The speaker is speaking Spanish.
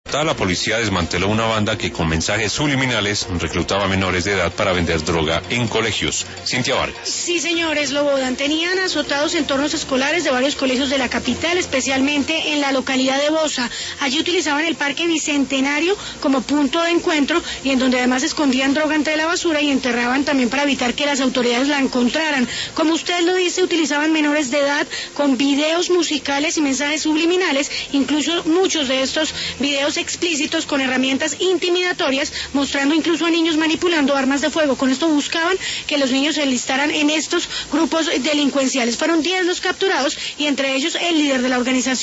La policía desmanteló una banda que con mensajes subliminales reclutaba a menores de edad para vender droga en colegios. Cintia Vargas. Sí, señores, Lobodan. Tenían azotados entornos escolares de varios colegios de la capital, especialmente en la localidad de Bosa. Allí utilizaban el Parque Bicentenario como punto de encuentro y en donde además escondían droga entre la basura y enterraban también para evitar que las autoridades la encontraran. Como usted lo dice, utilizaban menores de edad con videos musicales y mensajes subliminales, incluso muchos de estos videos explícitos con herramientas intimidatorias, mostrando incluso a niños manipulando armas de fuego. Con esto buscaban que los niños se enlistaran en estos grupos delincuenciales. Fueron 10 los capturados y entre ellos el líder de la organización.